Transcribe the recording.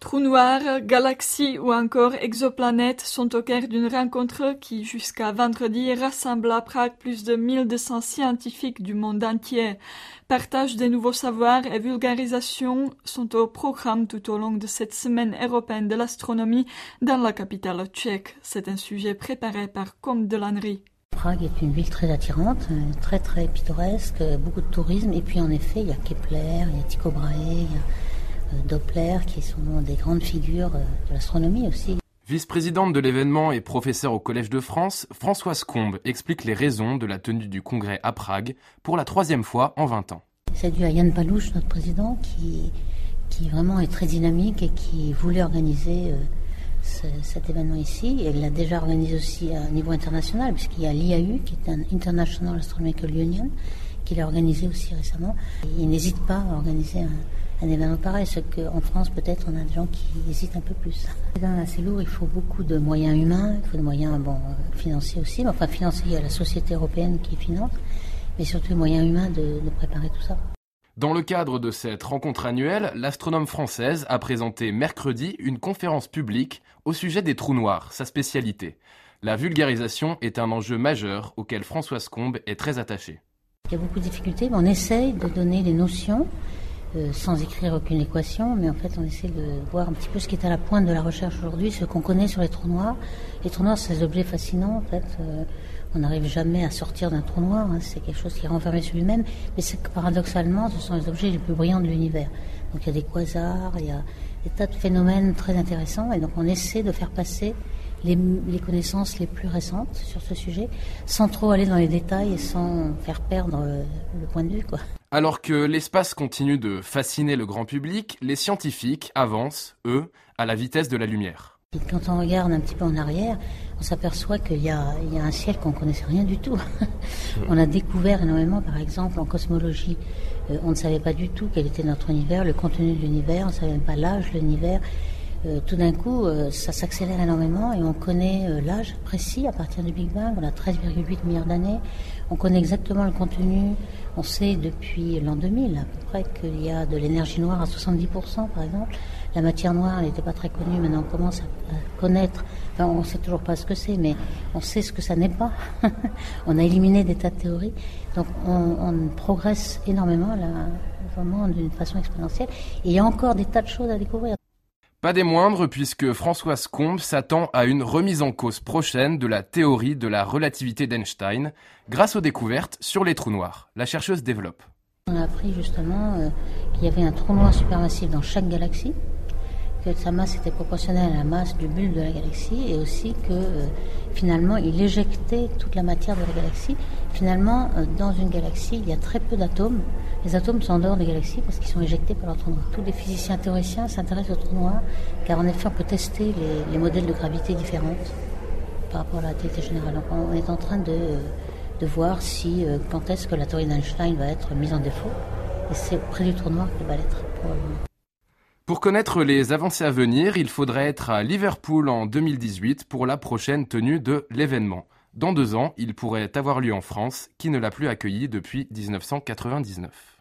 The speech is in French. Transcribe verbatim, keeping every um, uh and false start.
Trous noirs, galaxies ou encore exoplanètes sont au cœur d'une rencontre qui, jusqu'à vendredi, rassemble à Prague plus de mille deux cents scientifiques du monde entier. Partage des nouveaux savoirs et vulgarisation sont au programme tout au long de cette semaine européenne de l'astronomie dans la capitale tchèque. C'est un sujet préparé par Comte de Lannery. Prague est une ville très attirante, très très pittoresque, beaucoup de tourisme. Et puis en effet, il y a Kepler, il y a Tycho Brahe, il y a Doppler, qui sont des grandes figures de l'astronomie aussi. Vice-présidente de l'événement et professeure au Collège de France, Françoise Combe explique les raisons de la tenue du congrès à Prague pour la troisième fois en vingt ans. C'est dû à Jan Palouche, notre président, qui, qui vraiment est très dynamique et qui voulait organiser euh, ce, cet événement ici. Et il l'a déjà organisé aussi à niveau international, puisqu'il y a l'I A U, qui est un International Astronomical Union, qui l'a organisé aussi récemment. Et il n'hésite pas à organiser un un événement pareil, ce qu'en France, peut-être, on a des gens qui hésitent un peu plus. C'est quand même assez lourd, il faut beaucoup de moyens humains, il faut des moyens bon, financiers aussi. Mais enfin, financiers, il y a la société européenne qui finance, mais surtout les moyens humains de, de préparer tout ça. Dans le cadre de cette rencontre annuelle, l'astronome française a présenté mercredi une conférence publique au sujet des trous noirs, sa spécialité. La vulgarisation est un enjeu majeur auquel Françoise Combe est très attachée. Il y a beaucoup de difficultés, mais on essaye de donner des notions, Euh, sans écrire aucune équation, mais en fait on essaie de voir un petit peu ce qui est à la pointe de la recherche aujourd'hui, ce qu'on connaît sur les trous noirs. Les trous noirs, c'est des objets fascinants, en fait. Euh, on n'arrive jamais à sortir d'un trou noir, hein. C'est quelque chose qui est renfermé sur lui-même, mais c'est que paradoxalement, ce sont les objets les plus brillants de l'univers. Donc il y a des quasars, il y a des tas de phénomènes très intéressants, et donc on essaie de faire passer les, les connaissances les plus récentes sur ce sujet, sans trop aller dans les détails et sans faire perdre euh, le point de vue, quoi. Alors que l'espace continue de fasciner le grand public, les scientifiques avancent, eux, à la vitesse de la lumière. Et quand on regarde un petit peu en arrière, on s'aperçoit qu'il y a, il y a un ciel qu'on ne connaissait rien du tout. On a découvert énormément, par exemple, en cosmologie. Euh, on ne savait pas du tout quel était notre univers, le contenu de l'univers, on ne savait même pas l'âge de l'univers. Euh, tout d'un coup, euh, ça s'accélère énormément et on connaît euh, l'âge précis à partir du Big Bang. On a treize virgule huit milliards d'années. On connaît exactement le contenu. On sait depuis l'an deux mille à peu près qu'il y a de l'énergie noire à soixante-dix pour cent par exemple. La matière noire n'était pas très connue, maintenant on commence à connaître, enfin on ne sait toujours pas ce que c'est, mais on sait ce que ça n'est pas. On a éliminé des tas de théories, donc on, on progresse énormément là, vraiment d'une façon exponentielle. Et il y a encore des tas de choses à découvrir. Pas des moindres, puisque Françoise Combe s'attend à une remise en cause prochaine de la théorie de la relativité d'Einstein, grâce aux découvertes sur les trous noirs. La chercheuse développe. On a appris justement euh, qu'il y avait un trou noir supermassif dans chaque galaxie, que sa masse était proportionnelle à la masse du bulbe de la galaxie, et aussi que euh, finalement il éjectait toute la matière de la galaxie. Finalement, euh, dans une galaxie, il y a très peu d'atomes. Les atomes sont en dehors des galaxies parce qu'ils sont éjectés par leur trou noir. Tous les physiciens théoriciens s'intéressent au trou noir, car en effet on peut tester les, les modèles de gravité différentes par rapport à la relativité générale. Donc on est en train de, de voir si, euh, quand est-ce que la théorie d'Einstein va être mise en défaut, et c'est près du trou noir qu'elle va l'être probablement. Pour connaître les avancées à venir, il faudrait être à Liverpool en deux mille dix-huit pour la prochaine tenue de l'événement. Dans deux ans, il pourrait avoir lieu en France, qui ne l'a plus accueilli depuis dix-neuf cent quatre-vingt-dix-neuf.